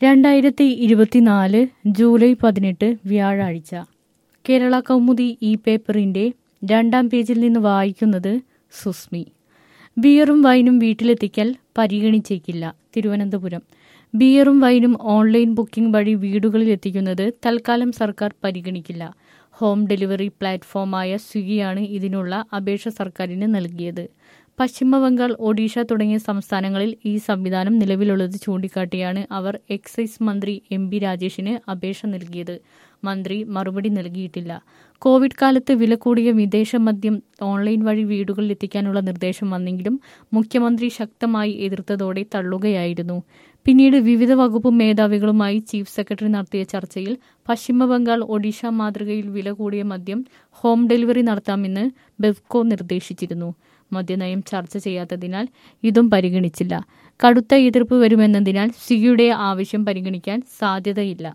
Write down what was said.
2024 July 18 വ്യാഴാഴ്ച. കേരള കൗമുദി ഈ പേപ്പറിന്റെ 2-ാം പേജിൽ നിന്ന് വായിക്കുന്നത് സുസ്മി. ബിയറും വൈനും വീട്ടിലെത്തിക്കൽ പരിഗണിച്ചേക്കില്ല. തിരുവനന്തപുരം. ബിയറും വൈനും ഓൺലൈൻ ബുക്കിംഗ് വഴി വീടുകളിൽ എത്തിക്കുന്നത് തൽക്കാലം സർക്കാർ പരിഗണിക്കില്ല. ഹോം ഡെലിവറി പ്ലാറ്റ്ഫോമായ സ്വിഗ്ഗിയാണ് ഇതിനുള്ള അപേക്ഷ സർക്കാരിന് നൽകിയത്. പശ്ചിമബംഗാൾ, ഒഡീഷ തുടങ്ങിയ സംസ്ഥാനങ്ങളിൽ ഈ സംവിധാനം നിലവിലുള്ളത് ചൂണ്ടിക്കാട്ടിയാണ് അവർ എക്സൈസ് മന്ത്രി എം ബി രാജേഷിന് അപേക്ഷ നൽകിയത്. മന്ത്രി മറുപടി നൽകിയിട്ടില്ല. കോവിഡ് കാലത്ത് വില കൂടിയ വിദേശ മദ്യം ഓൺലൈൻ വഴി വീടുകളിൽ എത്തിക്കാനുള്ള നിർദ്ദേശം വന്നെങ്കിലും മുഖ്യമന്ത്രി ശക്തമായി എതിർത്തതോടെ തള്ളുകയായിരുന്നു. പിന്നീട് വിവിധ വകുപ്പ് മേധാവികളുമായി ചീഫ് സെക്രട്ടറി നടത്തിയ ചർച്ചയിൽ പശ്ചിമബംഗാൾ, ഒഡീഷ മാതൃകയിൽ വില കൂടിയ മദ്യം ഹോം ഡെലിവറി നടത്താമെന്ന് ബെവ്കോ നിർദ്ദേശിച്ചിരുന്നു. മദ്യനയം ചർച്ച ചെയ്യാത്തതിനാൽ ഇതും പരിഗണിച്ചില്ല. കടുത്ത എതിർപ്പ് വരുമെന്നതിനാൽ സ്വിഗ്ഗിയുടെ ആവശ്യം പരിഗണിക്കാൻ സാധ്യതയില്ല.